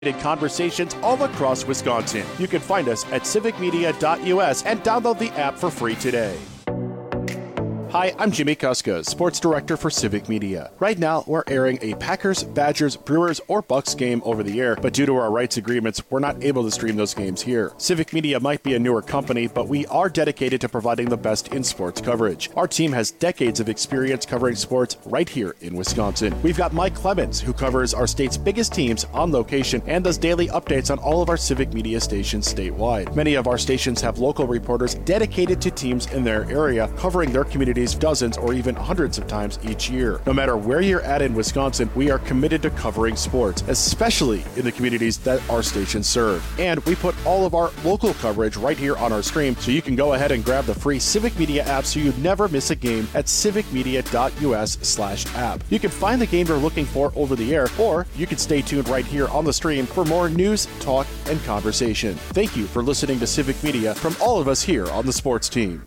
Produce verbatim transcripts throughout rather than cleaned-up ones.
Conversations all across Wisconsin. You can find us at civic media dot U S and download the app for free today. Hi, I'm Jimmy Kuska, Sports Director for Civic Media. Right now, we're airing a Packers, Badgers, Brewers, or Bucks game over the air, but due to our rights agreements, we're not able to stream those games here. Civic Media might be a newer company, but we are dedicated to providing the best in sports coverage. Our team has decades of experience covering sports right here in Wisconsin. We've got Mike Clemens, who covers our state's biggest teams on location and does daily updates on all of our Civic Media stations statewide. Many of our stations have local reporters dedicated to teams in their area, covering their communities dozens or even hundreds of times each year. No matter where you're at in Wisconsin, we are committed to covering sports, especially in the communities that our stations serve. And we put all of our local coverage right here on our stream, so you can go ahead and grab the free Civic Media app so you never miss a game at civic media dot U S slash app. You can find the game you're looking for over the air, or you can stay tuned right here on the stream for more news, talk, and conversation. Thank you for listening to Civic Media from all of us here on the sports team.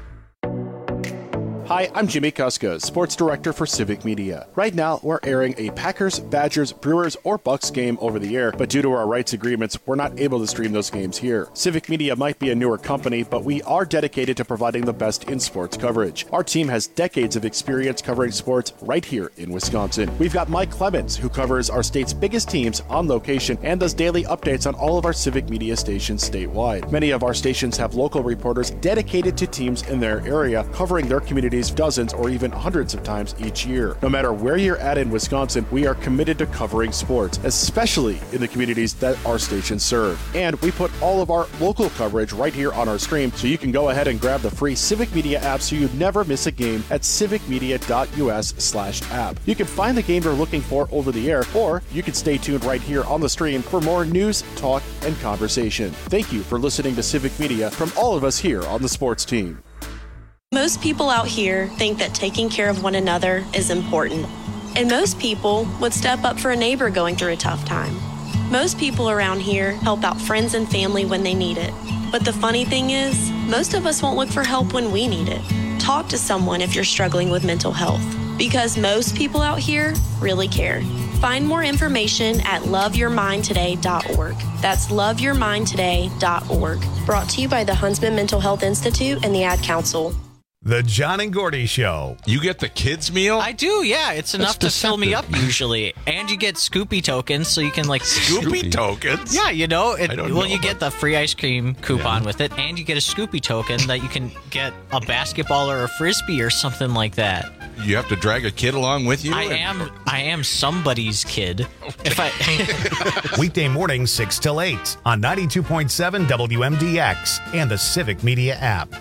Hi, I'm Jimmy Kuska, Sports Director for Civic Media. Right now, we're airing a Packers, Badgers, Brewers, or Bucks game over the air, but due to our rights agreements, we're not able to stream those games here. Civic Media might be a newer company, but we are dedicated to providing the best in sports coverage. Our team has decades of experience covering sports right here in Wisconsin. We've got Mike Clemens, who covers our state's biggest teams on location and does daily updates on all of our Civic Media stations statewide. Many of our stations have local reporters dedicated to teams in their area, covering their communities dozens or even hundreds of times each year. No matter where you're at in Wisconsin, we are committed to covering sports, especially in the communities that our stations serve. And we put all of our local coverage right here on our stream, so you can go ahead and grab the free Civic Media app so you never miss a game at civic media dot U S slash app. You can find the game you're looking for over the air, or you can stay tuned right here on the stream for more news, talk, and conversation. Thank you for listening to Civic Media from all of us here on the sports team. Most people out here think that taking care of one another is important. And most people would step up for a neighbor going through a tough time. Most people around here help out friends and family when they need it. But the funny thing is, most of us won't look for help when we need it. Talk to someone if you're struggling with mental health, because most people out here really care. Find more information at love your mind today dot org. That's love your mind today dot org. Brought to you by the Huntsman Mental Health Institute and the Ad Council. The John and Gordy Show. You get the kids' meal? I do, yeah. It's enough That's to fill me up usually. And you get Scoopy tokens, so you can like... Scoopy tokens? Yeah, you know. It, I don't well, know you get the free ice cream coupon yeah. with it, and you get a Scoopy token that you can get a basketball or a Frisbee or something like that. You have to drag a kid along with you? I and... am I am somebody's kid. Okay. If I Weekday mornings, six till eight on ninety-two point seven W M D X and the Civic Media app.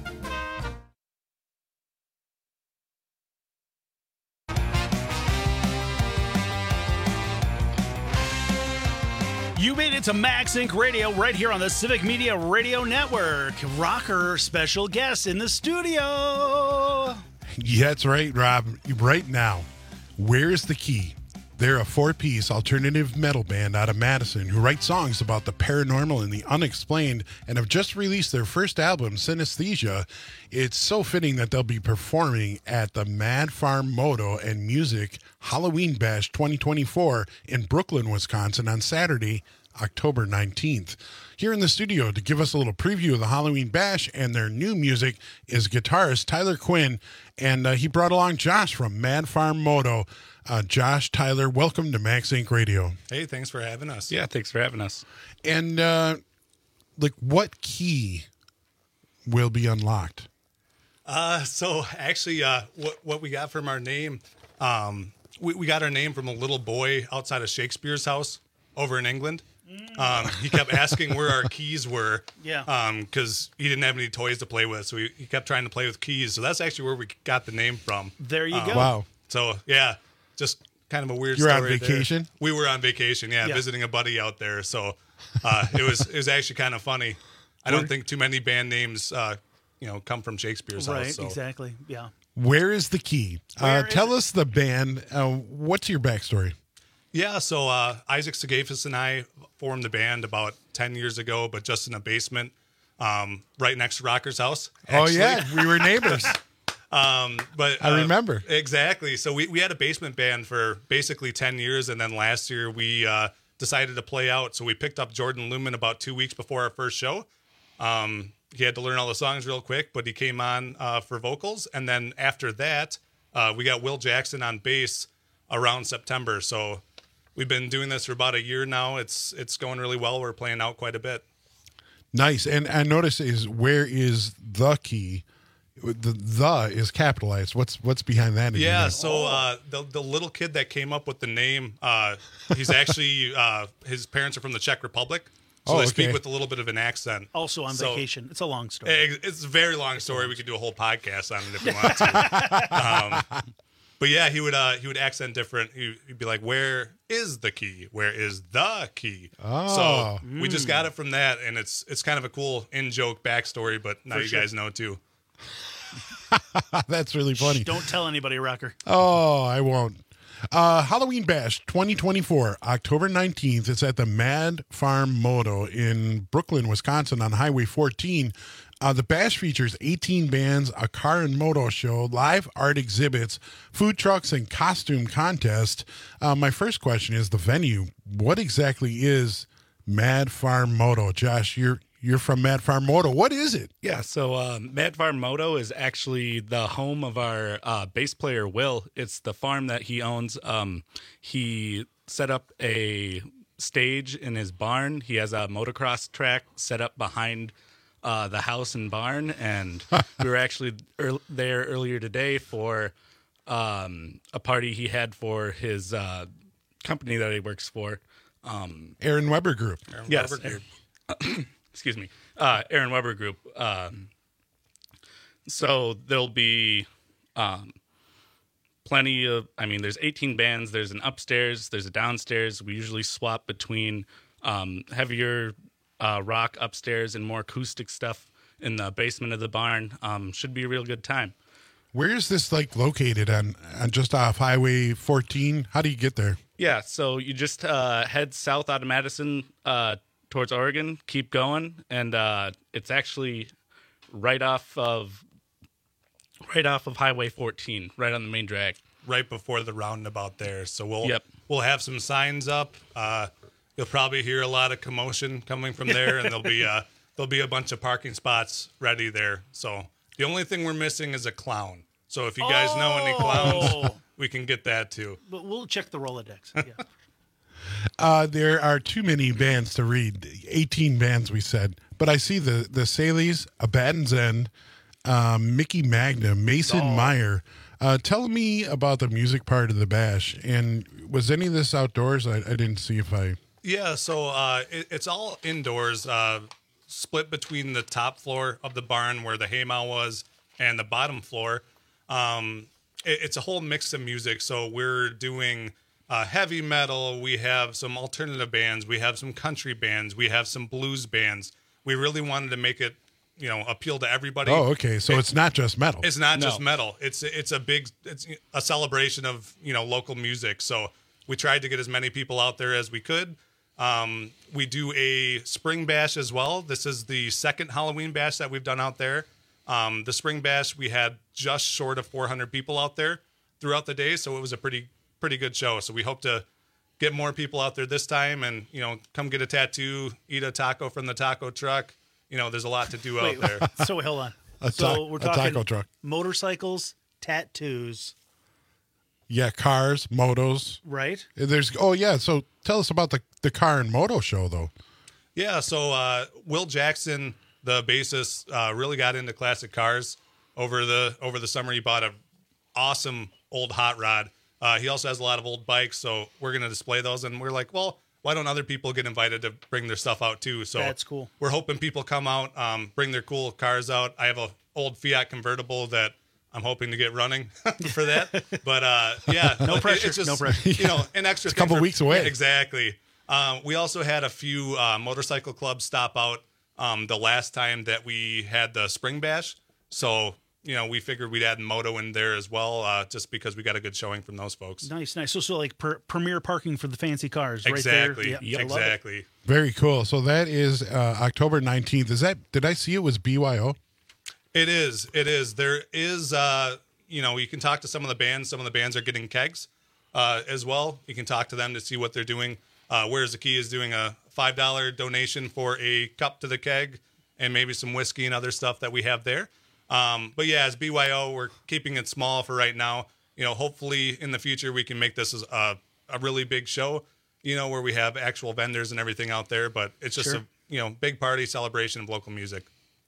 You made it to Max Inc Radio right here on the Civic Media Radio Network. Rocker special guest in the studio. Yeah, that's right, Rob. Right now, Where's the Key? They're a four-piece alternative metal band out of Madison who write songs about the paranormal and the unexplained and have just released their first album, Synesthesia. It's so fitting that they'll be performing at the Mad Farm Moto and Music Halloween Bash twenty twenty-four in Brooklyn, Wisconsin on Saturday, October nineteenth. Here in the studio to give us a little preview of the Halloween Bash and their new music is guitarist Tyler Quinn, and uh, he brought along Josh from Mad Farm Moto. Uh, Josh, Tyler, welcome to Max Inc Radio. Hey, thanks for having us. Yeah, thanks for having us. And, uh, like, what key will be unlocked? Uh, so, actually, uh, what, what we got from our name, um, we, we got our name from a little boy outside of Shakespeare's house over in England. Um, he kept asking where our keys were. Yeah. Um, because he didn't have any toys to play with, so he, he kept trying to play with keys. So that's actually where we got the name from. There you um, go. Wow. So, yeah. Just kind of a weird You're story. on vacation? There. We were on vacation, yeah, yeah, visiting a buddy out there. So uh, it was it was actually kind of funny. I don't think too many band names, uh, you know, come from Shakespeare's right, house. So. Exactly. Yeah. Where is the Key? Uh, tell is us the band. Uh, what's your backstory? Yeah, so uh, Isaac Sagafis and I formed the band about ten years ago, but just in a basement um, right next to Rocker's house. Actually. Oh, yeah. We were neighbors. Um, but uh, I remember. Exactly. So we, we had a basement band for basically ten years. And then last year we uh, decided to play out. So we picked up Jordan Lumen about two weeks before our first show. Um, he had to learn all the songs real quick, but he came on uh, for vocals. And then after that, uh, we got Will Jackson on bass around September. So we've been doing this for about a year now. It's it's going really well. We're playing out quite a bit. Nice. And I notice is where is the key? The the is capitalized. What's what's behind that? Yeah, so uh, the the little kid that came up with the name, uh, he's actually uh, his parents are from the Czech Republic, so Oh, they okay. speak with a little bit of an accent. Also on So- vacation. It's a long story. It- It's a very long story. We could do a whole podcast on it if we want to. um, but yeah, he would uh, he would accent different. He, he'd be like, "Where is the key? Where is the key?" Oh. So we just got it from that, and it's it's kind of a cool in joke backstory. But now For you sure. guys know too. That's really funny. Don't tell anybody, Rocker. Oh, I won't. Uh, Halloween Bash twenty twenty-four, October nineteenth. It's at the Mad Farm Moto in Brooklyn, Wisconsin on Highway fourteen. Uh, the Bash features eighteen bands, a car and moto show, live art exhibits, food trucks, and costume contest. Uh, my first question is the venue. What exactly is Mad Farm Moto? Josh, you're you're from Mad Farm Moto. What is it? Yeah, so um, Mad Farm Moto is actually the home of our uh, bass player, Will. It's the farm that he owns. Um, he set up a stage in his barn. He has a motocross track set up behind uh, the house and barn. And we were actually ear- there earlier today for um, a party he had for his uh, company that he works for. Um, Aaron Weber Group. Aaron Yes. Weber Group. excuse me, uh, Aaron Weber Group. Um, so there'll be um, plenty of, I mean, there's eighteen bands. There's an upstairs, there's a downstairs. We usually swap between um, heavier uh, rock upstairs and more acoustic stuff in the basement of the barn. Um, should be a real good time. Where is this like located on, on just off Highway fourteen? How do you get there? Yeah, so you just uh, head south out of Madison uh, towards Oregon, keep going, and uh, it's actually right off of right off of Highway fourteen, right on the main drag. Right before the roundabout there. So we'll Yep. we'll have some signs up. Uh, you'll probably hear a lot of commotion coming from there, and there'll be uh, there'll be a bunch of parking spots ready there. So the only thing we're missing is a clown. So if you guys know any clowns, Oh. we can get that too. But we'll check the Rolodex. Yeah. Uh, there are too many bands to read. eighteen bands, we said. But I see the the Saleys, Abaddon's End, um, Mickey Magna, Mason Meyer. Uh, tell me about the music part of the bash. And was any of this outdoors? I, I didn't see if I. Yeah, so uh, it, it's all indoors, uh, split between the top floor of the barn where the haymow was and the bottom floor. Um, it, it's a whole mix of music. So we're doing uh, heavy metal. We have some alternative bands. We have some country bands. We have some blues bands. We really wanted to make it, you know, appeal to everybody. Oh, okay. So it's not just metal. It's not No. just metal. It's it's a big it's a celebration of, you know, local music. So we tried to get as many people out there as we could. Um, we do a spring bash as well. This is the second Halloween bash that we've done out there. Um, the spring bash, we had just short of four hundred people out there throughout the day, so it was a pretty pretty good show. So we hope to get more people out there this time, and you know, come get a tattoo, eat a taco from the taco truck. You know, there's a lot to do out Wait, there. so hold on. A so ta- we're a talking taco truck. motorcycles, tattoos, Yeah, cars, motos. right? There's. Oh, yeah. So tell us about the, the car and moto show, though. Yeah, so uh, Will Jackson, the bassist, uh, really got into classic cars over the over the summer. He bought a awesome old hot rod. Uh, he also has a lot of old bikes, so we're going to display those. And we're like, well, why don't other people get invited to bring their stuff out too? So That's cool. We're hoping people come out, um, bring their cool cars out. I have a old Fiat convertible that I'm hoping to get running for that. But uh, yeah, No it- pressure, It's just, no pressure. You know, an extra It's a couple thing for- weeks away. Yeah, exactly. Um, we also had a few uh, motorcycle clubs stop out um, the last time that we had the spring bash. So, you know, we figured we'd add moto in there as well, uh, just because we got a good showing from those folks. Nice, nice. So, so like per, premier parking for the fancy cars, Exactly. right there. Yeah, I love it. Exactly. Very cool. So that is uh, October nineteenth. Is that, did I see it was B Y O? It is. It is. There is, uh, you know, you can talk to some of the bands. Some of the bands are getting kegs uh, as well. You can talk to them to see what they're doing. Uh, Where's the Key is doing a five dollar donation for a cup to the keg and maybe some whiskey and other stuff that we have there. Um, but yeah, as B Y O, we're keeping it small for right now. You know, hopefully in the future we can make this as a, a really big show, you know, where we have actual vendors and everything out there. But it's just Sure. a, you know, big party celebration of local music.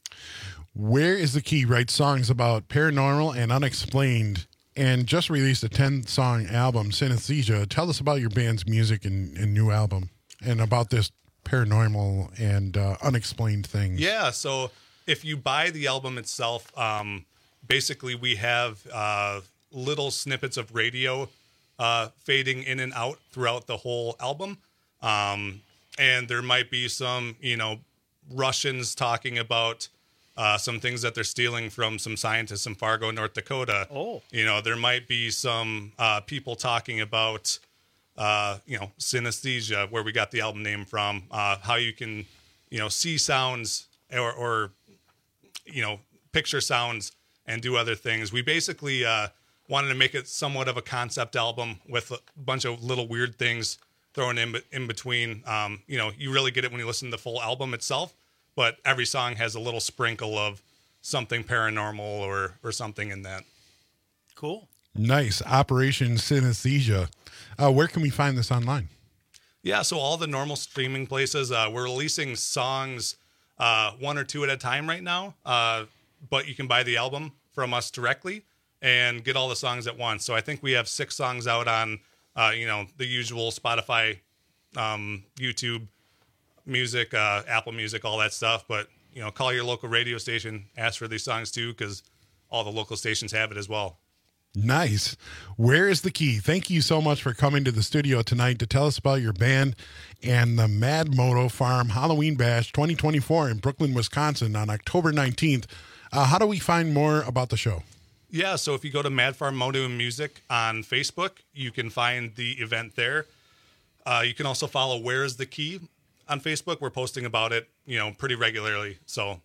Where is the Key writes songs about paranormal and unexplained, and just released a ten-song album, Synesthesia. Tell us about your band's music and, and new album, and about this paranormal and uh, unexplained things. Yeah, so if you buy the album itself, um, basically we have uh, little snippets of radio uh, fading in and out throughout the whole album. Um, and there might be some, you know, Russians talking about uh, some things that they're stealing from some scientists in Fargo, North Dakota. Oh. You know, there might be some uh, people talking about, uh, you know, synesthesia, where we got the album name from, uh, how you can, you know, see sounds or, or, you know, picture sounds and do other things. We basically uh, wanted to make it somewhat of a concept album with a bunch of little weird things thrown in in between. Um, you know, you really get it when you listen to the full album itself, but every song has a little sprinkle of something paranormal or or something in that. Cool. Nice. Operation Synesthesia. Uh, where can we find this online? Yeah, so all the normal streaming places. Uh, we're releasing songs uh, one or two at a time right now, uh, but you can buy the album from us directly and get all the songs at once. So I think we have six songs out on, uh, you know, the usual Spotify, um, YouTube Music, uh, Apple Music, all that stuff. But, you know, call your local radio station, ask for these songs too, because all the local stations have it as well. Nice. Where is the Key? Thank you so much for coming to the studio tonight to tell us about your band and the Mad Moto Farm Halloween Bash twenty twenty-four in Brooklyn, Wisconsin on October nineteenth. Uh, how do we find more about the show? Yeah, so if you go to Mad Farm Moto Music on Facebook, you can find the event there. Uh, you can also follow Where's the Key on Facebook. We're posting about it, you know, pretty regularly. So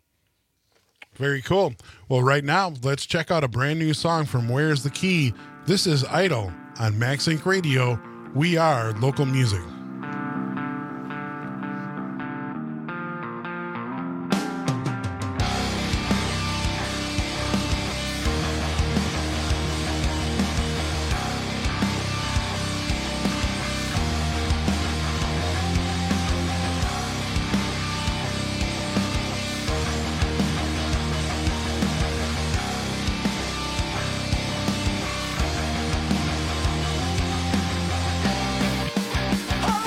very cool. Well, right now, let's check out a brand new song from Where's the Key. This is Idol on MaxInc Radio. We are local music. Oh!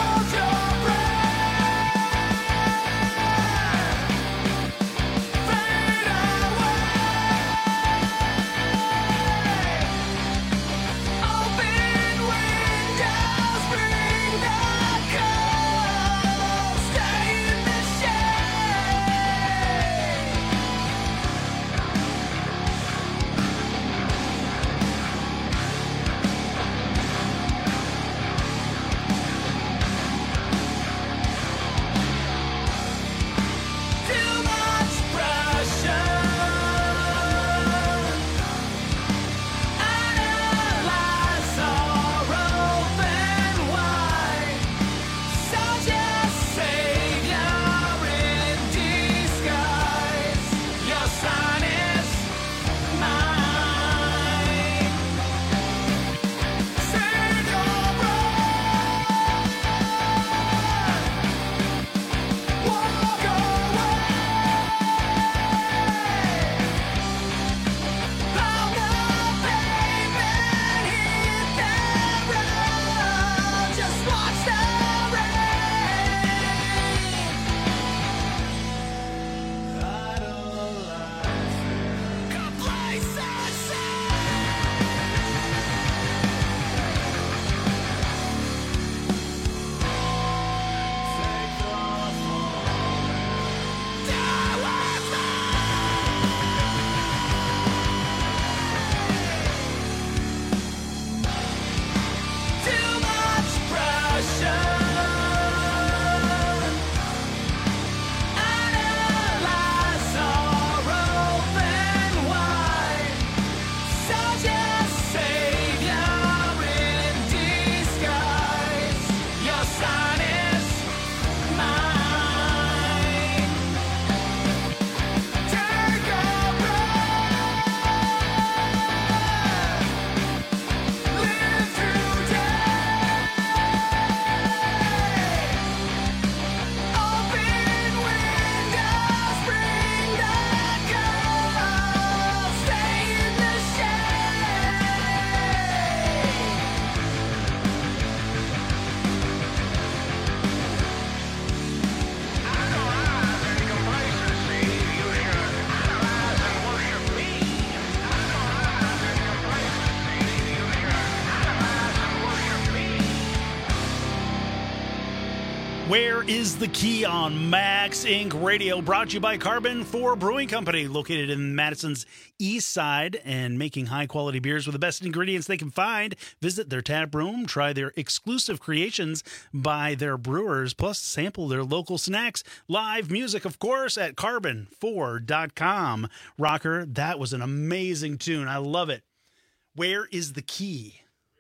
Where is the Key on Max Incorporated. Radio, brought to you by Carbon four Brewing Company, located in Madison's east side and making high-quality beers with the best ingredients they can find. Visit their tap room, try their exclusive creations by their brewers, plus sample their local snacks. Live music, of course, at carbon four dot com. Rocker, that was an amazing tune. I love it. Where is the key?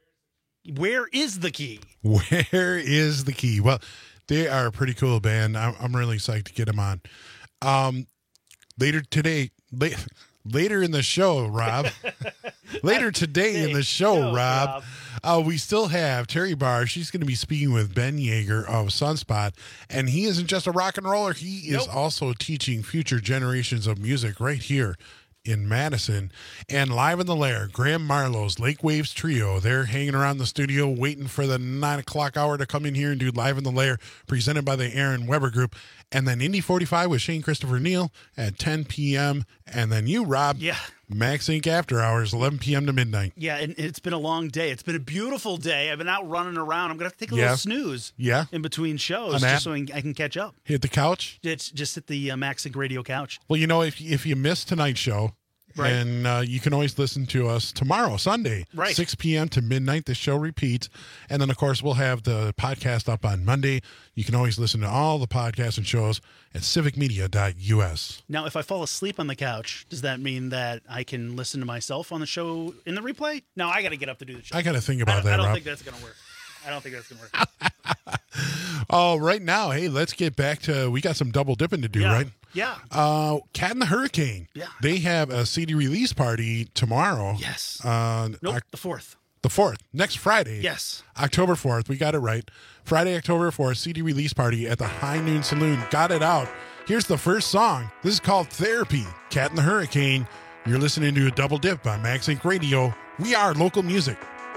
Where is the key? Where is the key? Well, they are a pretty cool band. I'm, I'm really psyched to get them on. Um, later today, late, later in the show, Rob. later today in the show, Yo, Rob, Rob. Uh, we still have Terry Barr. She's going to be speaking with Ben Yeager of Sunspot, and he isn't just a rock and roller. He is Nope. also teaching future generations of music right here in Madison. And live in the lair, Graham Marlowe's Lake Waves Trio. They're hanging around the studio waiting for the nine o'clock hour to come in here and do Live in the Lair, presented by the Aaron Weber Group. And then Indy forty-five with Shane Christopher Neal at ten p.m. And then you, Rob. Yeah. Max Inc After Hours, eleven p.m. to midnight. Yeah, and it's been a long day. It's been a beautiful day. I've been out running around. I'm going to take a Yeah. little snooze Yeah. in between shows A nap? just so I can catch up. Hit the couch. It's just at the uh, Max Inc Radio couch. Well, you know, if, if you missed tonight's show, Right. and uh, you can always listen to us tomorrow, Sunday, Right. six p.m. to midnight. The show repeats. And then, of course, we'll have the podcast up on Monday. You can always listen to all the podcasts and shows at civic media dot u s. Now, if I fall asleep on the couch, does that mean that I can listen to myself on the show in the replay? No, I got to get up to do the show. I got to think I about don't, that, I don't Rob. think that's going to work. I don't think that's going to work. Oh, right now, hey, let's get back to, we got some double dipping to do, yeah. right? Yeah. Uh, Cat and the Hurricane. Yeah. They have a C D release party tomorrow. Yes. Uh, Nope, Oc- the fourth. the fourth, next Friday. Yes. October fourth. We got it right. Friday, October fourth, C D release party at the High Noon Saloon. Got it out. Here's the first song. This is called Therapy, Cat and the Hurricane. You're listening to a double dip on Max Inc Radio. We are local music.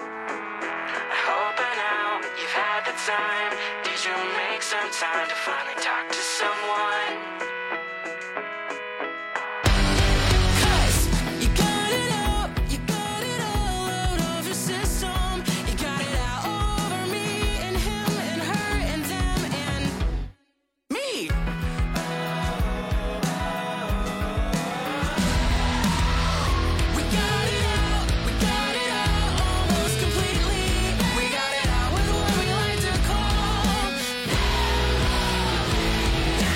Hope by now you've had the time. Did you make some time to finally talk to someone? 'Cause you got it out, you got it all out of your system. You got it out over me and him and her and them and me. We got it out, we got it out almost completely. We got it out with what we like to call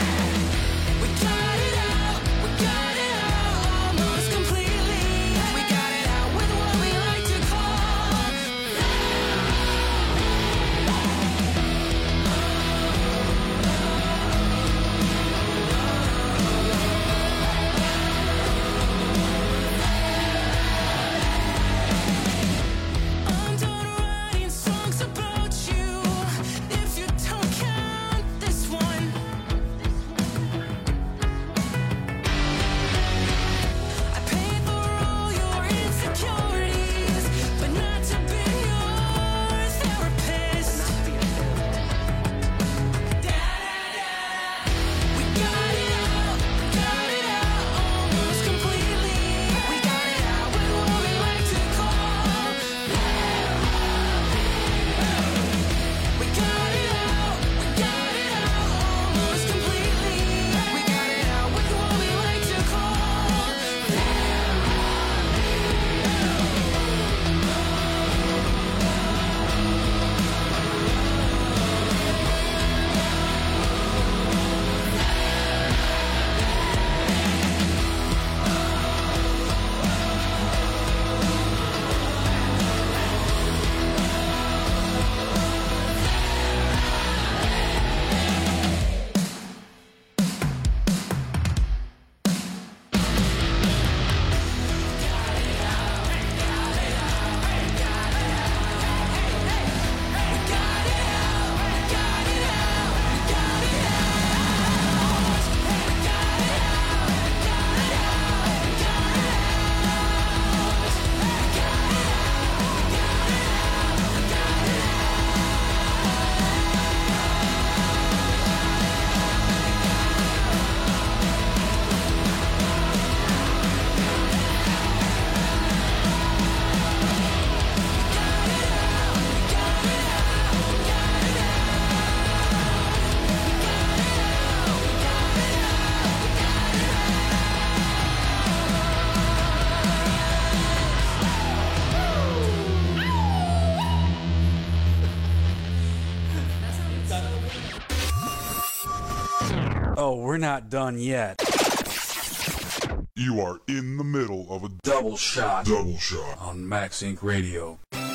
Oh, we're not done yet. You are in the middle of a Double shot. double shot. On Max Inc Radio.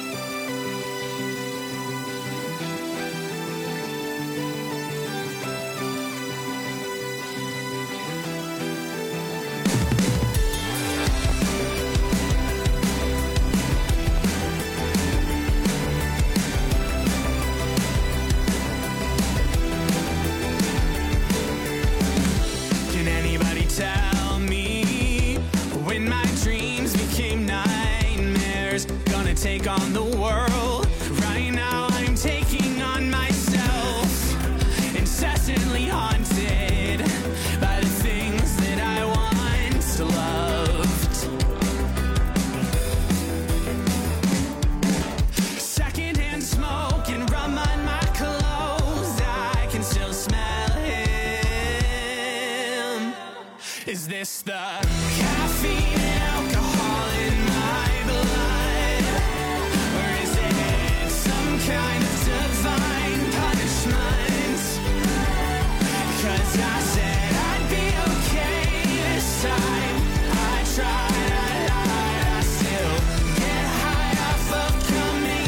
Can anybody tell me when my dreams became nightmares? Gonna take on the world. Right now I'm taking on myself. Incessantly haunted by the things that I once loved. Secondhand smoke and rum on my clothes. I can still smell him. Is this the caffeine and alcohol in my blood? Or is it some kind of divine punishment? 'Cause I said I'd be okay this time. I tried, I lied, I still get high off of coming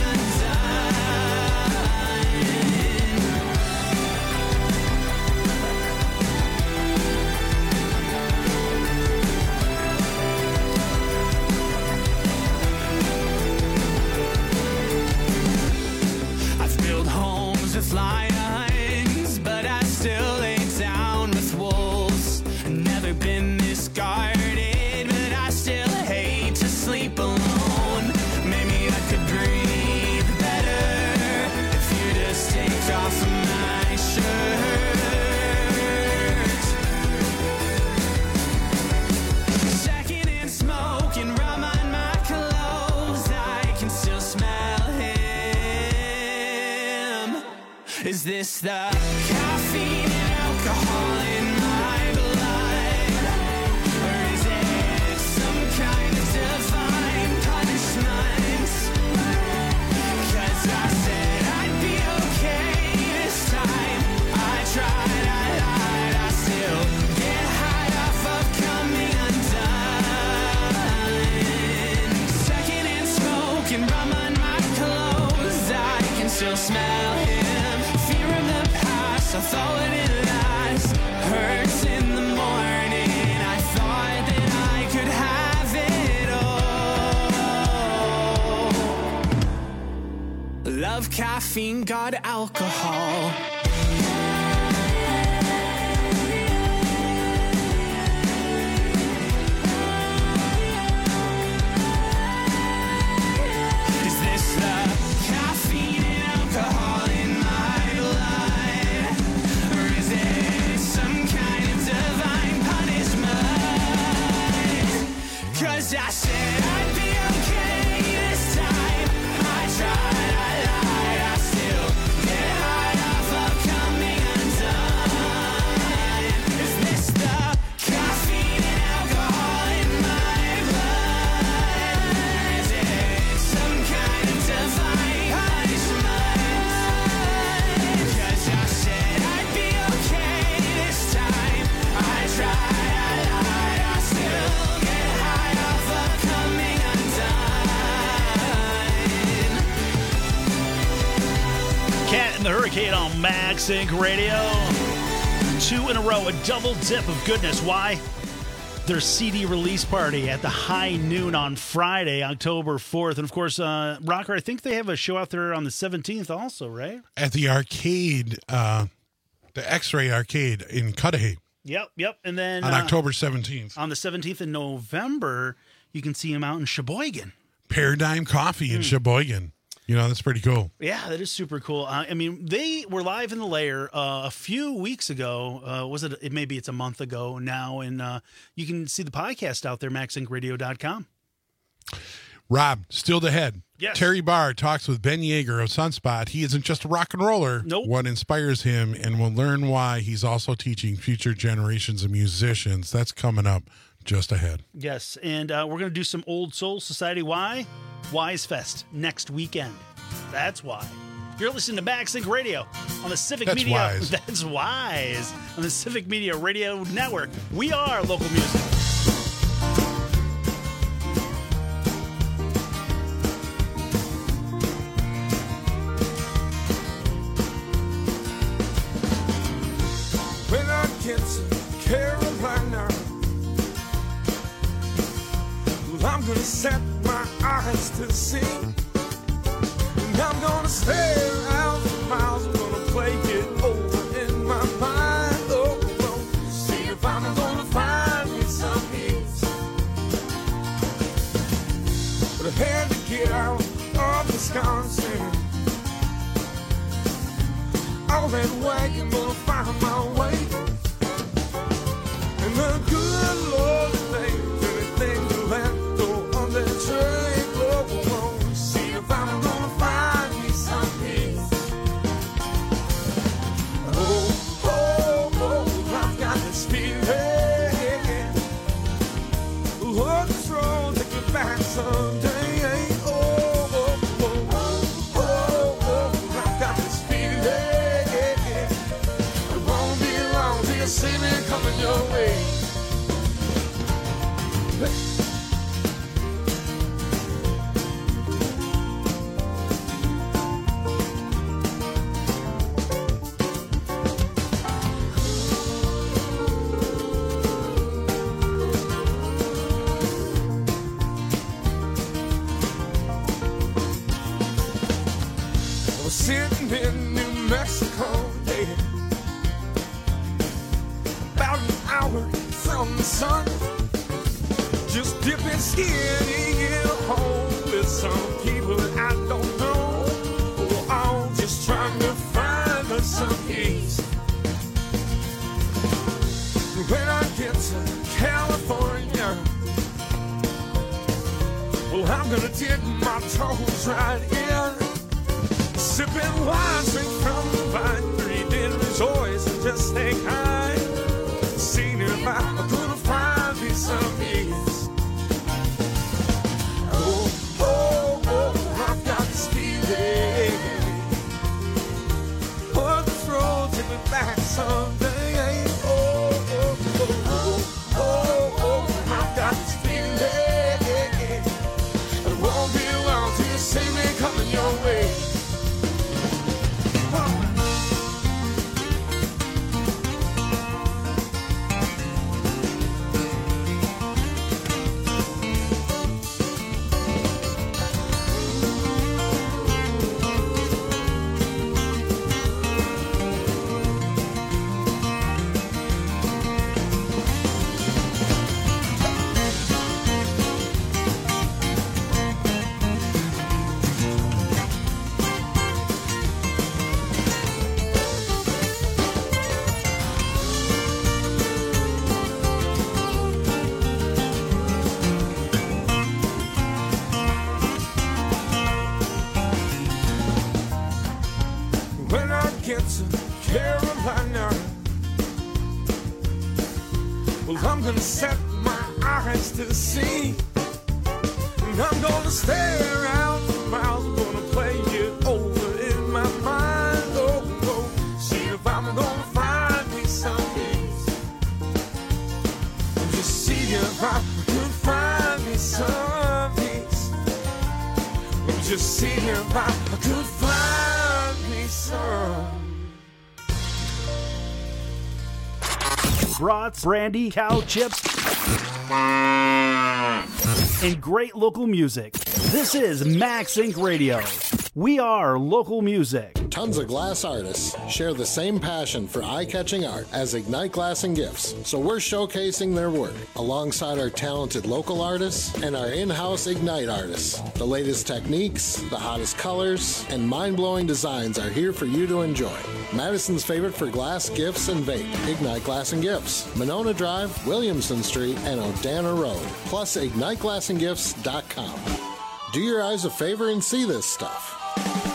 I've built homes with lions, but I still lay down with wolves. Never been this guarded, but I still hate to sleep alone. Maybe I could breathe better if you just take off my shirt. Secondhand smoke and rum on my clothes. I can still smell him. Is this the caffeine and alcohol in my blood? Or is it some kind of divine punishment? 'Cause I said I'd be okay this time. I tried, I lied, I still get high off of coming undone. Secondhand smoke and rum on my clothes. I can still smell him. Fear of the past, I thought it last. Hurts in the morning. I thought that I could have it all. Love caffeine, got alcohol. Is this the caffeine and alcohol in my blood? Or is it some kind of divine punishment? 'Cause I said I'd be okay this time. I tried, I lied, I still get high off of coming undone. Is this the caffeine and alcohol in my blood? Is it some kind of divine punishment? 'Cause I said I'd be okay this time. I tried, I lied, I still get high off of coming undone. Cat and the Hurricane on Max Inc Radio. Two in a row, a double dip of goodness. Why? Their C D release party at the High Noon on Friday, October fourth. And of course, uh, Rocker, I think they have a show out there on the seventeenth also, right? At the arcade, uh, the X-Ray Arcade in Cudahy Yep, yep. And then on uh, October seventeenth. on the seventeenth in November, you can see him out in Sheboygan. Paradigm Coffee in Sheboygan. You know, that's pretty cool. Yeah, that is super cool. Uh, I mean, they were live in the lair uh, a few weeks ago. Uh, was it? it? Maybe it's a month ago now, and uh, you can see the podcast out there, max inc radio dot com. Rob, still ahead. Yes. Terry Barr talks with Ben Yeager of Sunspot. He isn't just a rock and roller. Nope. What inspires him, and we'll learn why he's also teaching future generations of musicians. That's coming up just ahead. Yes, and uh, we're going to do some Old Soul Society. Why? Wise Fest next weekend. That's why. You're listening to MagSync Radio on the Civic That's Media. wise. That's wise. On the Civic Media Radio Network. We are local music. When I get to Carolina, well, I'm gonna set my eyes to see, and I'm gonna stare out for miles. I'm gonna play it over in my mind. Oh, oh, see if I'm gonna find me some peace. But I had to get out of Wisconsin. All that wagon gonna find my way. And the good Lord thinks anything to let go on that train. Oh, oh, oh, see if I'm gonna find me some peace. Oh, oh, oh, I've got this feeling. Lord, this road take me back someday. Oh, oh, oh, oh, oh, oh, I've got this feeling. See me coming your way. I was sitting in New Mexico, yeah, about an hour from the sun, just dipping skin in a hole with some people that I don't know. Oh, I'm just trying to find us some peace. When I get to California, well, I'm gonna dip my toes right in, sipping wine straight from the vine, breathing rejoice and just stay kind. Seeing if I could find me some peace. Oh, oh, oh, I've got this feeling. Oh, this road take me back someday. Oh, oh, oh, oh, oh, oh, I've got this feeling. It won't be long till you see me coming your way. When I get to Carolina, well, I'm gonna set my eyes to see, and I'm gonna stare out for miles. I'm gonna play it over in my mind. Oh, oh, see if I'm gonna find me some peace. And just see if I could find me some peace. And just see if I could find me some. Brats, brandy, cow chips, and great local music. This is MagSync Radio. We are local music. Tons of glass artists share the same passion for eye-catching art as Ignite Glass and Gifts, so we're showcasing their work alongside our talented local artists and our in-house Ignite artists. The latest techniques, the hottest colors, and mind-blowing designs are here for you to enjoy. Madison's favorite for glass, gifts, and vape, Ignite Glass and Gifts, Monona Drive, Williamson Street, and Odana Road, plus ignite glass and gifts dot com. Do your eyes a favor and see this stuff.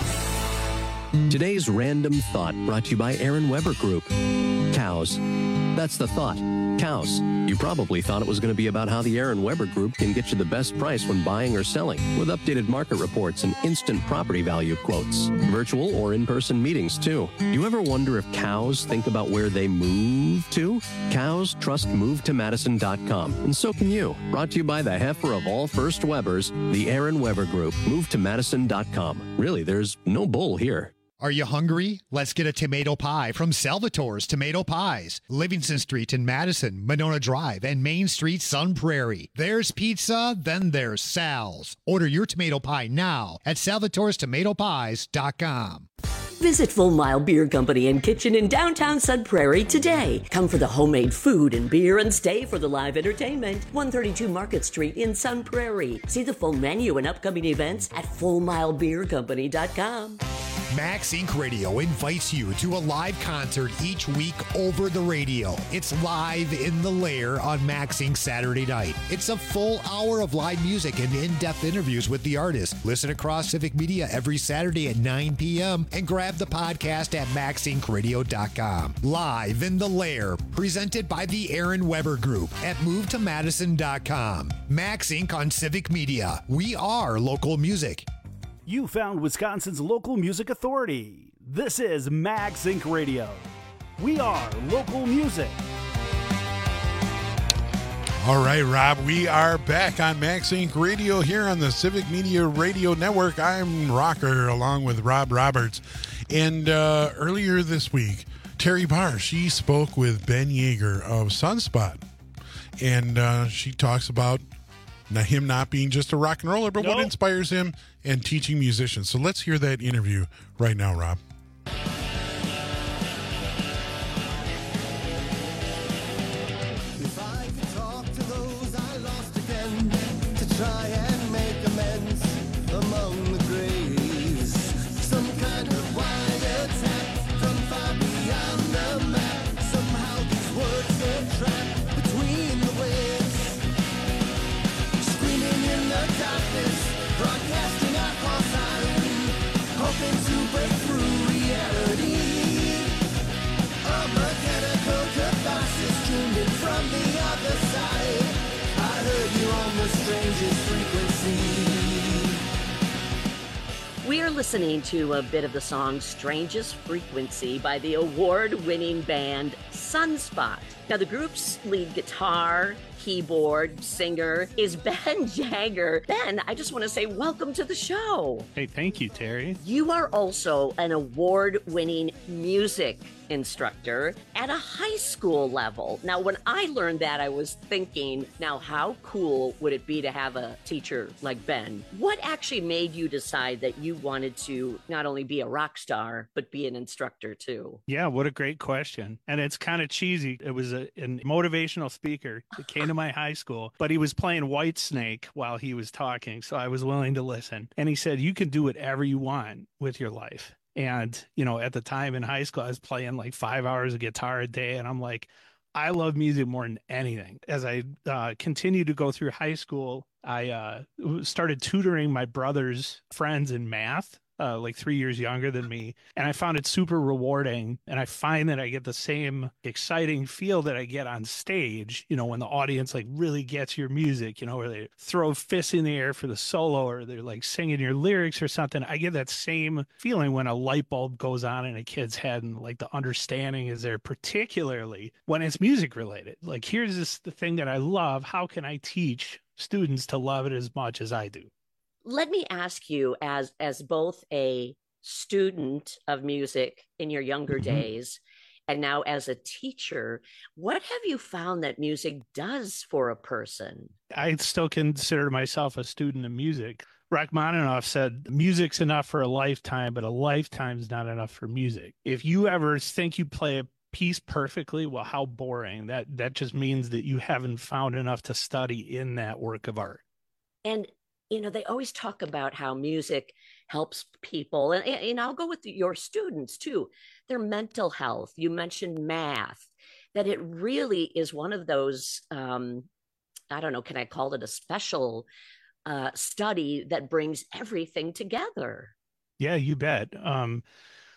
Today's Random Thought brought to you by Aaron Weber Group. Cows. That's the thought. Cows. You probably thought it was going to be about how the Aaron Weber Group can get you the best price when buying or selling, with updated market reports and instant property value quotes. Virtual or in-person meetings, too. Do you ever wonder if cows think about where they move to? Cows trust move to madison dot com, and so can you. Brought to you by the heifer of all First Webers, the Aaron Weber Group. move to madison dot com. Really, there's no bull here. Are you hungry? Let's get a tomato pie from Salvatore's Tomato Pies. Livingston Street in Madison, Monona Drive, and Main Street, Sun Prairie. There's pizza, then there's Sal's. Order your tomato pie now at salvatores tomato pies dot com. Visit Full Mile Beer Company and Kitchen in downtown Sun Prairie today. Come for the homemade food and beer and stay for the live entertainment. one thirty-two Market Street in Sun Prairie. See the full menu and upcoming events at full mile beer company dot com. Max Inc Radio invites you to a live concert each week over the radio. It's Live in the Lair on Max Inc Saturday night. It's a full hour of live music and in-depth interviews with the artist. Listen across Civic Media every Saturday at nine p.m. and grab the podcast at max inc radio dot com. Live in the Lair, presented by the Aaron Weber Group at move to madison dot com. Max Inc on Civic Media. We are local music. You found Wisconsin's local music authority. This is Max Inc Radio. We are local music. All right, Rob, we are back on Max Inc Radio here on the Civic Media Radio Network. I'm Rocker along with Rob Roberts. And uh, earlier this week, Terry Barr, she spoke with Ben Yeager of Sunspot. And uh, she talks about Now, him not being just a rock and roller, but nope. what inspires him and teaching musicians. So let's hear that interview right now, Rob. If I could talk to those I lost again, to try and make amends among the graves, some kind of wild attack from far beyond the map. Somehow these words get trapped between the waves. Screaming in the darkness, broadcasting our call sign, hoping to break through reality. A mechanical catharsis tuned in from the other side. I heard you on the strangest frequency. We are listening to a bit of the song Strangest Frequency by the award-winning band Sunspot. Now, the group's lead guitar, keyboard, singer is Ben Jagger. Ben, I just want to say welcome to the show. Hey, thank you, Terry. You are also an award-winning music instructor at a high school level. Now, when I learned that, I was thinking, now how cool would it be to have a teacher like Ben? What actually made you decide that you wanted to not only be a rock star, but be an instructor too? Yeah, what a great question. And it's kind of cheesy. It was a, a motivational speaker that came to my high school, but he was playing Whitesnake while he was talking, so I was willing to listen. And he said, you can do whatever you want with your life. And, you know, at the time in high school, I was playing like five hours of guitar a day. And I'm like, I love music more than anything. As I uh, continued to go through high school, I uh, started tutoring my brother's friends in math. Uh, like three years younger than me. And I found it super rewarding. And I find that I get the same exciting feel that I get on stage, you know, when the audience like really gets your music, you know, where they throw fists in the air for the solo or they're like singing your lyrics or something. I get that same feeling when a light bulb goes on in a kid's head and like the understanding is there, particularly when it's music related. Like, here's this the thing that I love. How can I teach students to love it as much as I do? Let me ask you, as as both a student of music in your younger mm-hmm. days and now as a teacher, what have you found that music does for a person? I still consider myself a student of music. Rachmaninoff said, music's enough for a lifetime, but a lifetime's not enough for music. If you ever think you play a piece perfectly, well, how boring. That that just means that you haven't found enough to study in that work of art. And you know, they always talk about how music helps people. And, and I'll go with your students too, their mental health. You mentioned math, that it really is one of those, um, I don't know, can I call it a special uh, study that brings everything together? Yeah, you bet. Um,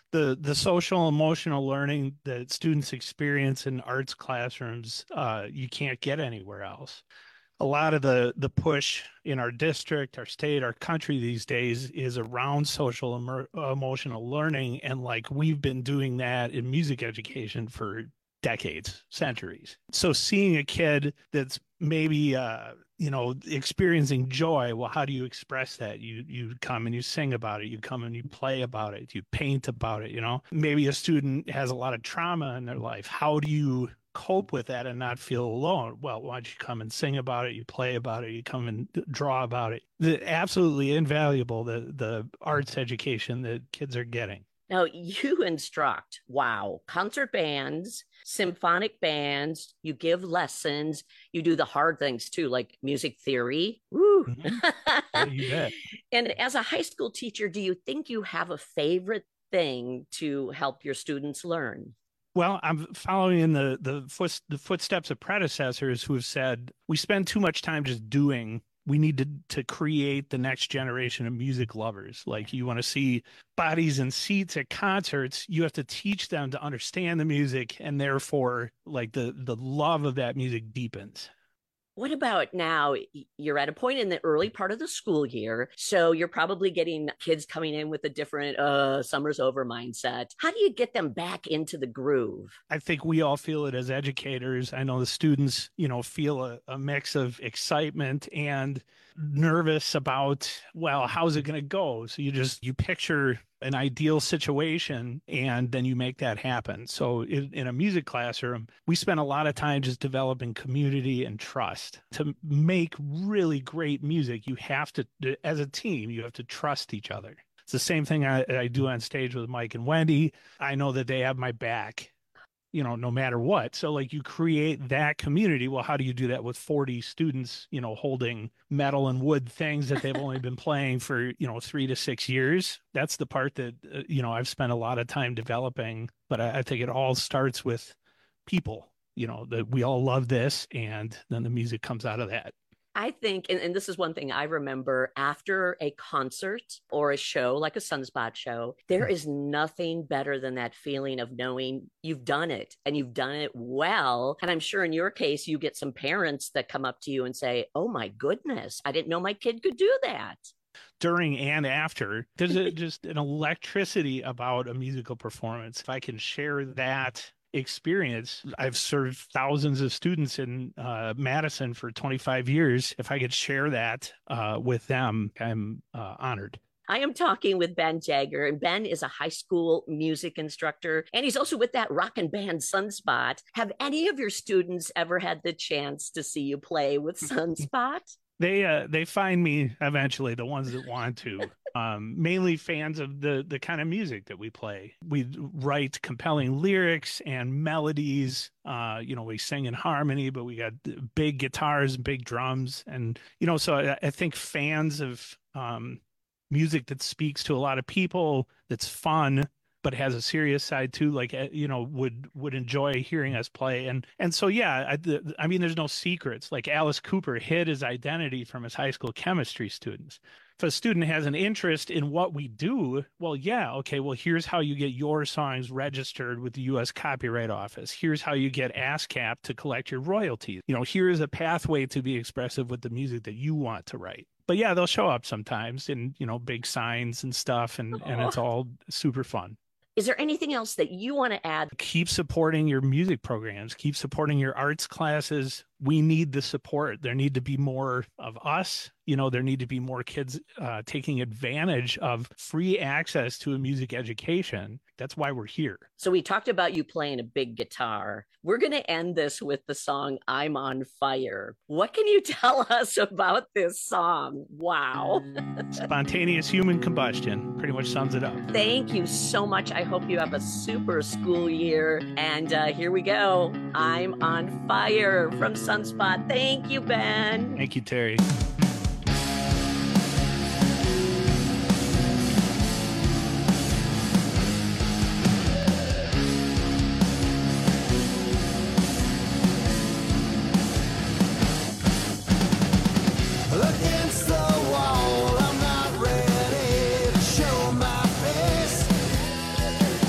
the the social emotional learning that students experience in arts classrooms, uh, you can't get anywhere else. A lot of the the push in our district, our state, our country these days is around social emer- emotional learning, and like we've been doing that in music education for decades, centuries. So seeing a kid that's maybe uh, you know, experiencing joy, well, how do you express that? You you come and you sing about it. You come and you play about it. You paint about it. You know, maybe a student has a lot of trauma in their life. How do you cope with that and not feel alone? Well, why don't you come and sing about it? You play about it. You come and draw about it. The absolutely invaluable the the arts education that kids are getting. Now, you instruct, wow, concert bands, symphonic bands, you give lessons, you do the hard things too, like music theory. Woo. Mm-hmm. Yeah, you bet. And as a high school teacher, do you think you have a favorite thing to help your students learn? Well, I'm following in the the, foot, the footsteps of predecessors who have said we spend too much time just doing. We need to to create the next generation of music lovers. Like, you want to see bodies and seats at concerts, you have to teach them to understand the music, and therefore, like, the the love of that music deepens. What about now? You're at a point in the early part of the school year, so you're probably getting kids coming in with a different uh, summer's over mindset. How do you get them back into the groove? I think we all feel it as educators. I know the students, you know, feel a, a mix of excitement and nervous about, well, how's it going to go? So you just, you picture an ideal situation and then you make that happen. So in, in a music classroom, we spend a lot of time just developing community and trust. To make really great music, you have to, as a team, you have to trust each other. It's the same thing I, I do on stage with Mike and Wendy. I know that they have my back, you know, no matter what. So like, you create that community. Well, how do you do that with forty students, you know, holding metal and wood things that they've only been playing for, you know, three to six years? That's the part that, uh, you know, I've spent a lot of time developing, but I, I think it all starts with people, you know, that we all love this, and then the music comes out of that. I think, and, and this is one thing I remember, after a concert or a show like a Sunspot show, there is nothing better than that feeling of knowing you've done it and you've done it well. And I'm sure in your case, you get some parents that come up to you and say, oh my goodness, I didn't know my kid could do that. During and after, there's a, just an electricity about a musical performance. If I can share that experience, I've served thousands of students in uh, Madison for twenty-five years. If I could share that uh, with them, I'm uh, honored. I am talking with Ben Jagger, and Ben is a high school music instructor, and he's also with that rockin' band Sunspot. Have any of your students ever had the chance to see you play with Sunspot? They uh, they find me eventually, the ones that want to. Um, mainly fans of the the kind of music that we play. We write compelling lyrics and melodies. Uh, you know, we sing in harmony, but we got big guitars and big drums. And, you know, so I, I think fans of um, music that speaks to a lot of people, that's fun, but has a serious side too, like, you know, would would enjoy hearing us play. And and so, yeah, I, the, I mean, there's no secrets. Like, Alice Cooper hid his identity from his high school chemistry students. If a student has an interest in what we do, well, yeah, okay, well, here's how you get your songs registered with the U S Copyright Office. Here's how you get ASCAP to collect your royalties. You know, here's a pathway to be expressive with the music that you want to write. But yeah, they'll show up sometimes in, you know, big signs and stuff, and, and it's all super fun. Is there anything else that you want to add? Keep supporting your music programs. Keep supporting your arts classes. We need the support. There need to be more of us. You know, there need to be more kids uh, taking advantage of free access to a music education. That's why we're here. So we talked about you playing a big guitar. We're going to end this with the song I'm on Fire. What can you tell us about this song? Wow. Spontaneous human combustion pretty much sums it up. Thank you so much. I hope you have a super school year. And uh, here we go. I'm on Fire from Sunspot. Thank you, Ben. Thank you, Terry. Against the wall, I'm not ready to show my face.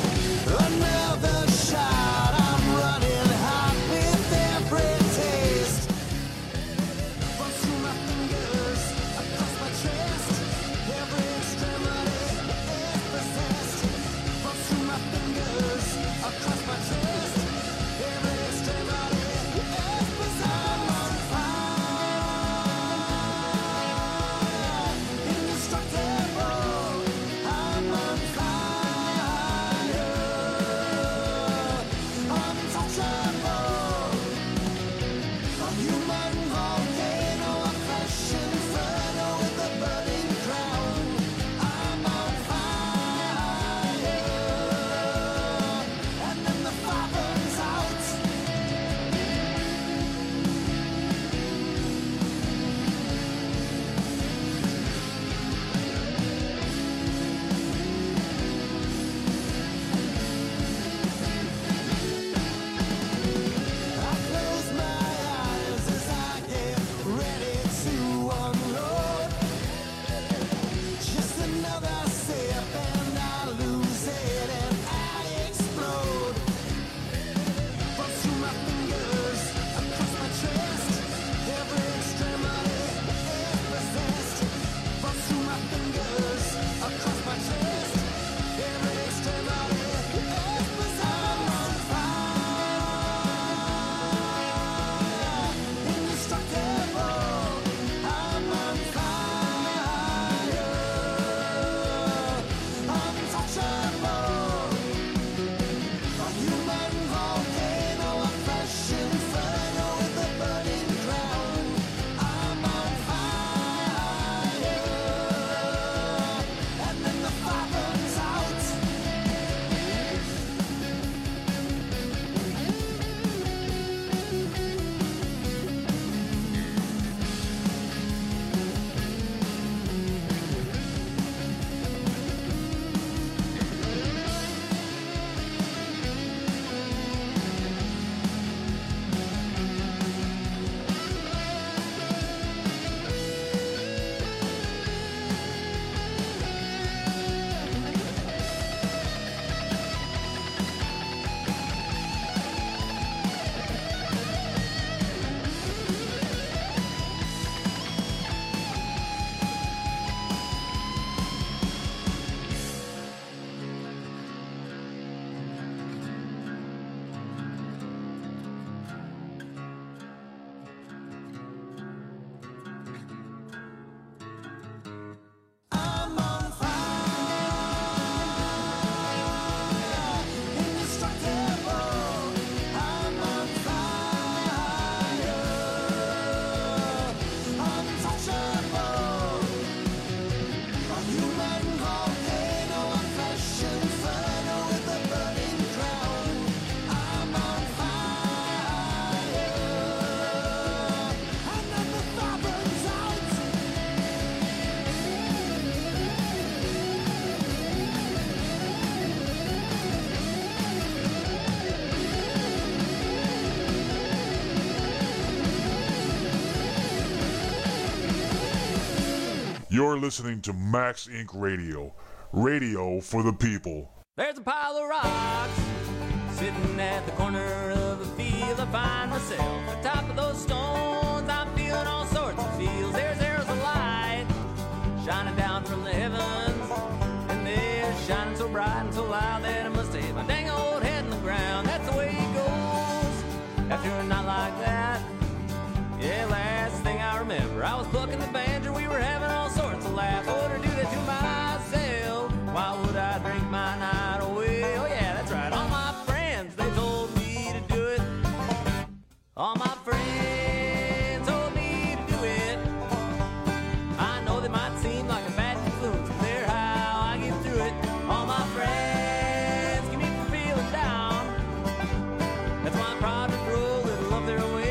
You're listening to Max Incorporated. Radio. Radio for the people. There's a pile of rocks sitting at the corner of a field. I find myself on top of those stones. I'm feeling all sorts of feels. There's arrows of light shining down from the heavens, and they're shining so bright and so loud that I must have hit my dang old head in the ground. That's the way it goes after a night like that. Yeah, last thing I remember, I was plucking the banjo. We were having all sorts of laughs. I wouldn't do that to myself. Why would I drink my night away? Oh yeah, that's right. All my friends, they told me to do it. All my friends told me to do it. I know they might seem like a bad influence, but they're how I get through it. All my friends keep me from feeling down. That's why I'm proud to throw a little of their way.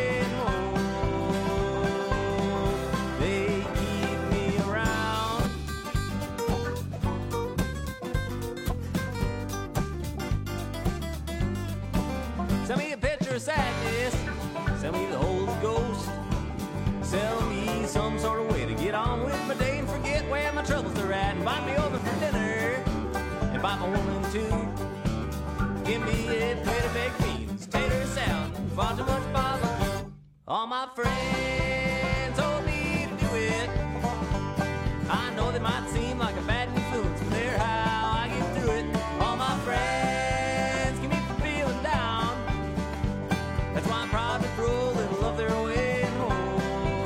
Sell me a picture of sadness, sell me the Holy Ghost, sell me some sort of way to get on with my day and forget where my troubles are at. Invite me over for dinner, invite my woman too. Give me a plate of baked beans, tater salad, far too much bother. All my friends told me to do it. I know they might seem like a bad influence, but they're how I get through it. All my friends keep me from feeling down. That's why I'm proud to throw a little of their way home.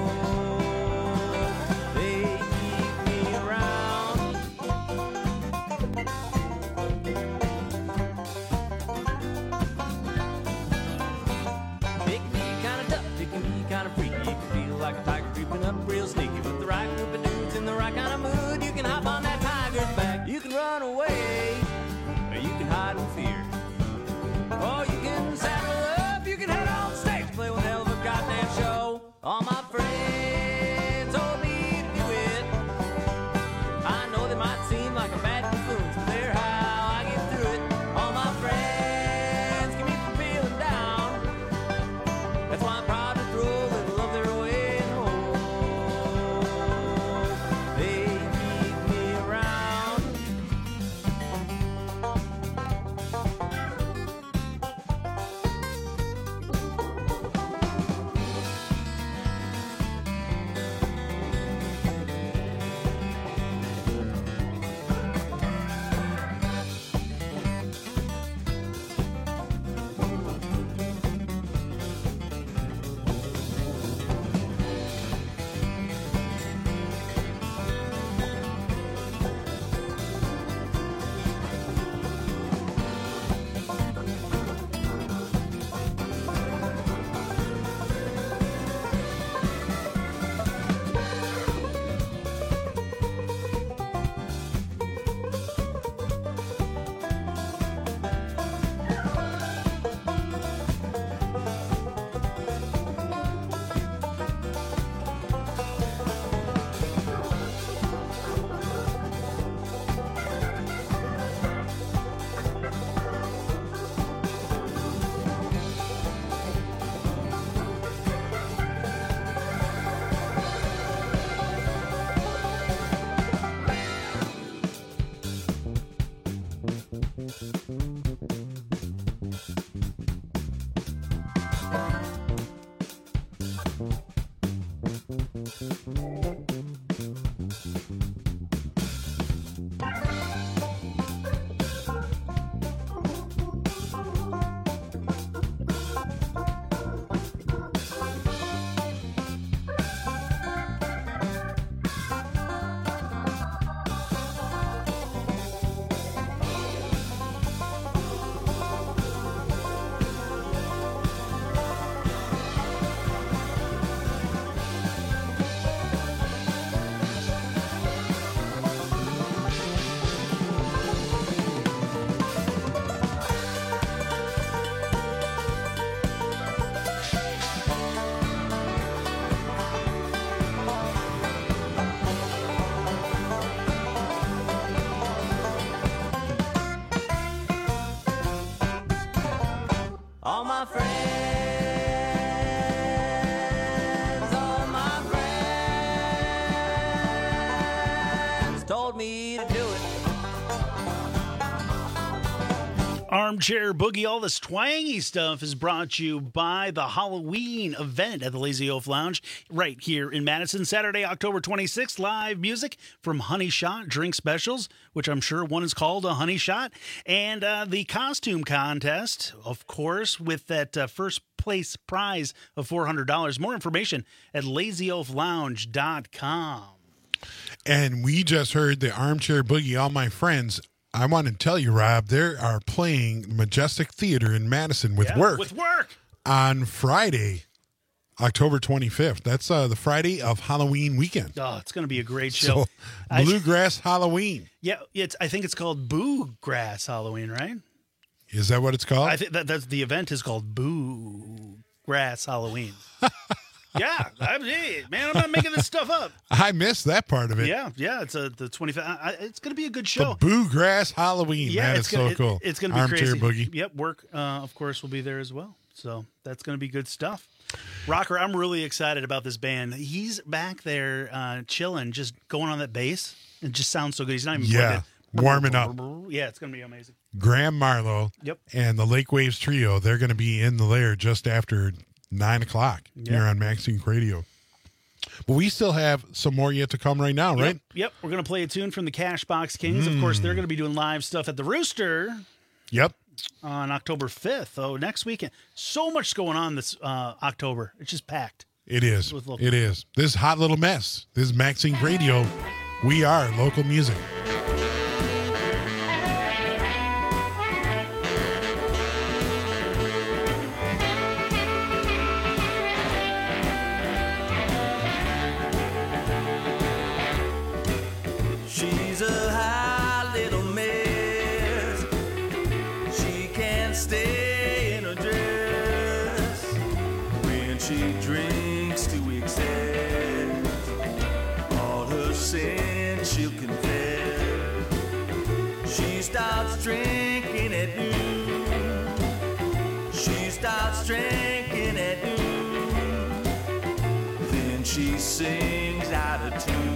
They keep me around. It can be kind of tough, it can be kind of freaky. It can feel like a tiger creeping up real sneaky. With the right group of dudes in the right kind of mood, you can hop on that Armchair Boogie. All this twangy stuff is brought to you by the Halloween event at the Lazy Oaf Lounge right here in Madison. Saturday, October twenty-sixth, live music from Honey Shot drink specials, which I'm sure one is called a Honey Shot. And uh, the costume contest, of course, with that uh, first place prize of four hundred dollars. More information at lazy oaf lounge dot com. And we just heard the Armchair Boogie, All My Friends. I want to tell you, Rob, they are playing Majestic Theater in Madison with Yeah, work. With work. On Friday, October twenty-fifth. That's uh, the Friday of Halloween weekend. Oh, it's going to be a great show. So, I- Bluegrass Halloween. Yeah, it's. I think it's called Boo Grass Halloween, right? Is that what it's called? I think that that's the event is called Boo Grass Halloween. Yeah, I'm, hey, man, I'm not making this stuff up. I missed that part of it. Yeah, yeah, it's a the twenty-fifth. I, I, it's going to be a good show. The Bluegrass Halloween. Yeah, that it's is gonna, so cool. It, it's going to be Armchair crazy. Boogie. Yep, work, uh, of course, will be there as well. So that's going to be good stuff. Rocker, I'm really excited about this band. He's back there uh, chilling, just going on that bass. It just sounds so good. He's not even Yeah, playing it. warming up. Yeah, it's going to be amazing. Graham Marlowe Yep. and the Lake Waves Trio, they're going to be in the lair just after nine o'clock Yeah. here on Max Inc Radio. But we still have some more yet to come right now, right? Yep, yep. We're going to play a tune from the Cashbox Kings. Of course, Mm. they're going to be doing live stuff at the Rooster Yep. on October fifth. Oh, next weekend. So much going on this uh, October. It's just packed. It is. With local- It is. This hot little mess. This is Max Inc Radio. We are local music. She's a high little mess. She can't stay in her dress when she drinks to excess. All her sins she'll confess. She starts drinking at noon. She starts drinking at noon. Then she sings out of tune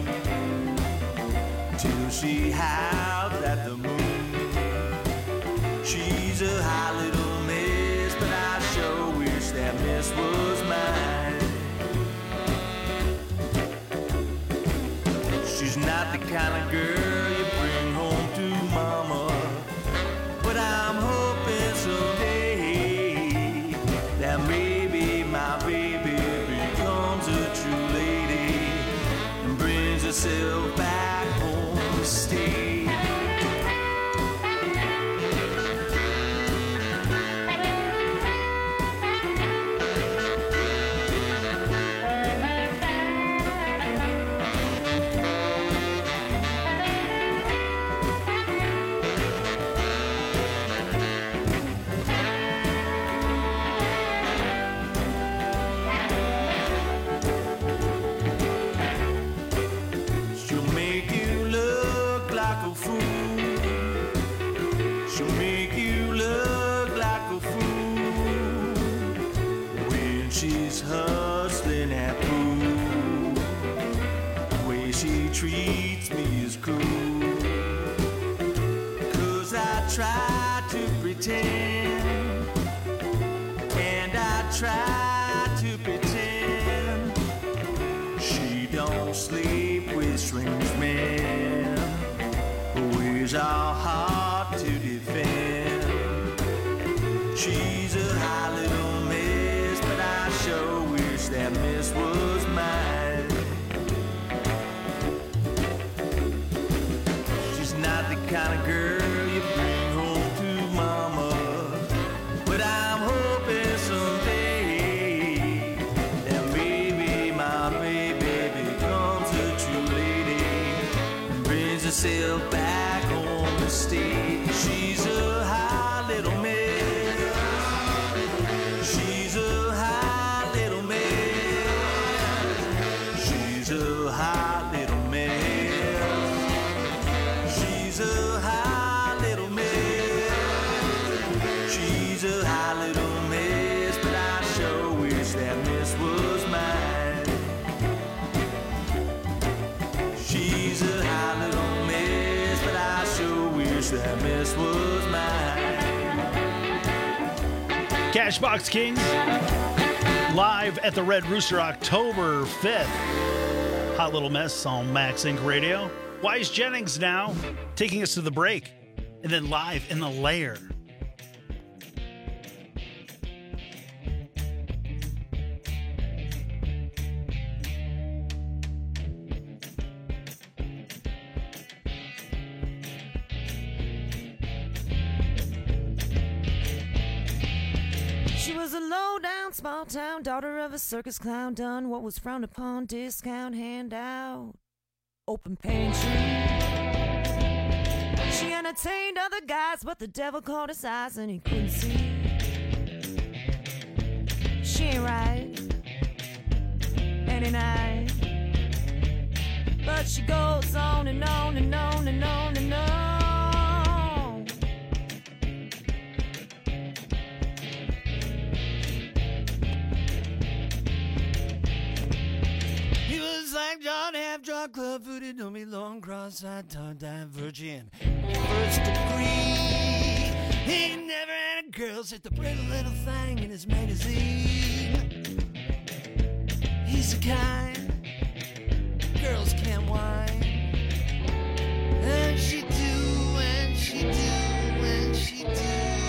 till she howls at the moon. She's a high little miss, but I sure wish that miss was mine. She's not the kind of girl you bring home to mama, but I'm hoping someday that maybe my baby becomes a true lady and brings herself back home to stay. She'll make you look like a fool. She'll make you look like a fool when she's hustling at pool. The way she treats me is cool. 'Cause I try to pretend, and I try to pretend she don't sleep with strange men. Her ways are hard to defend. She's a high little miss, but I sure wish that miss was mine. She's not the kind of girl you bring home to mama, but I'm hoping someday that maybe my baby becomes a true lady and brings herself back home to stay. She's a high little miss. She's a high little miss. She's a high little miss. She's a high little miss. She's a high little miss, but I sure wish that miss was mine. She's a high little miss, but I sure wish that miss was mine. Cashbox King, live at the Red Rooster October fifth. Hot Little Mess on Max Inc Radio. Wise Jennings now taking us to the break, and then live in the lair. She was a low-down, small-town daughter of a circus clown, done what was frowned upon, discount handout, open pantry. She entertained other guys, but the devil caught his eyes and he couldn't see. She ain't right any night, but she goes on and on and on and on and on. He was like John half drunk, club footed, don't be long, cross-eyed, tongue-tied virgin. First degree. He never had a girl, set the pretty little thing in his magazine. He's the kind girls can't whine. And she do, and she do, and she do.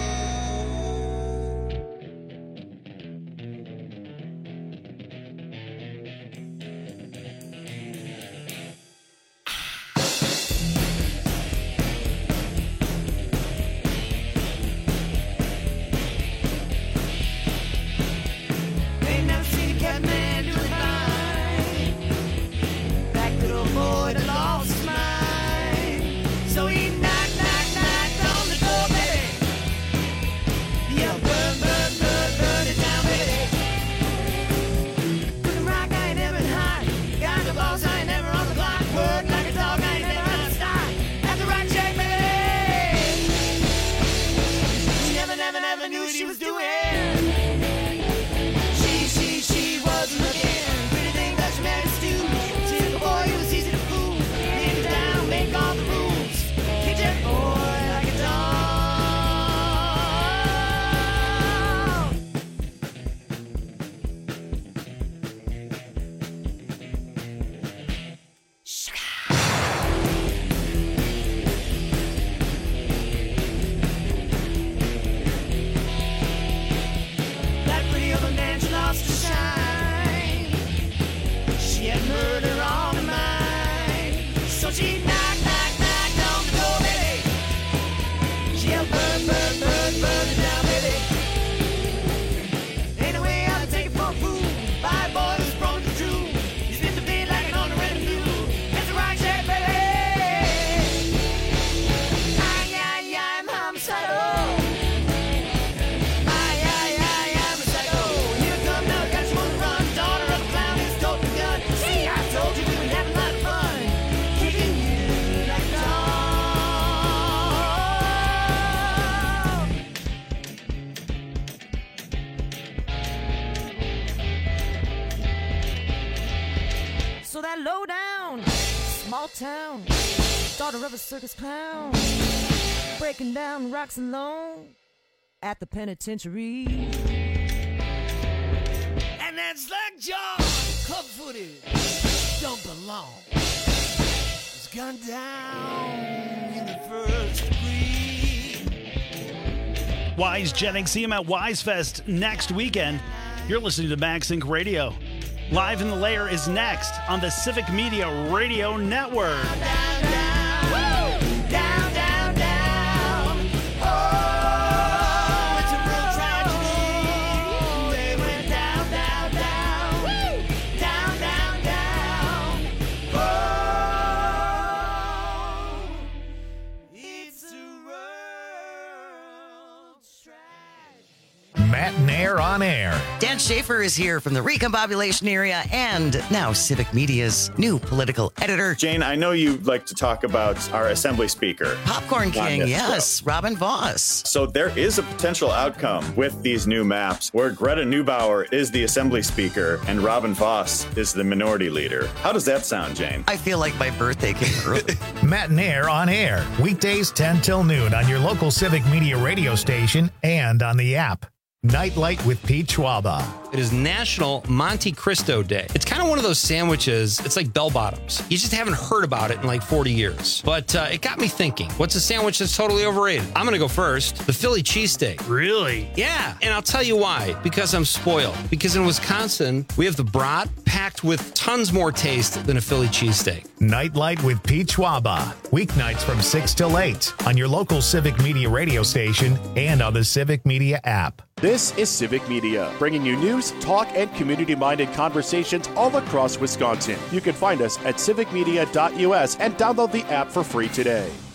Town, daughter of a circus clown, breaking down rocks alone at the penitentiary. And that's like John, club-footed, don't belong. It's gone down in the first degree. Wise Jennings, see him at Wise Fest next weekend. You're listening to Max Inc Radio. Live in the Lair is next on the Civic Media Radio Network. Down, down, down, down, down. Oh, it's a real tragedy. They went down, down, down. Down, down, down. Oh, it's a world's tragedy. Matt Nair on air. Dan Schaefer is here from the Recombobulation area and now Civic Media's new political editor. Jane, I know you like to talk about our Assembly Speaker. Popcorn King, yes, Robin Voss. So there is a potential outcome with these new maps where Greta Neubauer is the Assembly Speaker and Robin Voss is the Minority Leader. How does that sound, Jane? I feel like my birthday came early. Matt Nair on air, weekdays ten till noon on your local Civic Media radio station and on the app. Nightlight with Pete Schwaba. It is National Monte Cristo Day. It's kind of one of those sandwiches, it's like bell bottoms. You just haven't heard about it in like forty years. But uh, it got me thinking, what's a sandwich that's totally overrated? I'm going to go first. The Philly cheesesteak. Really? Yeah, and I'll tell you why. Because I'm spoiled. Because in Wisconsin, we have the brat packed with tons more taste than a Philly cheesesteak. Nightlight with Pete Schwaba. Weeknights from six till eight on your local Civic Media radio station and on the Civic Media app. This is Civic Media, bringing you news, talk, and community-minded conversations all across Wisconsin. You can find us at civic media dot u s and download the app for free today.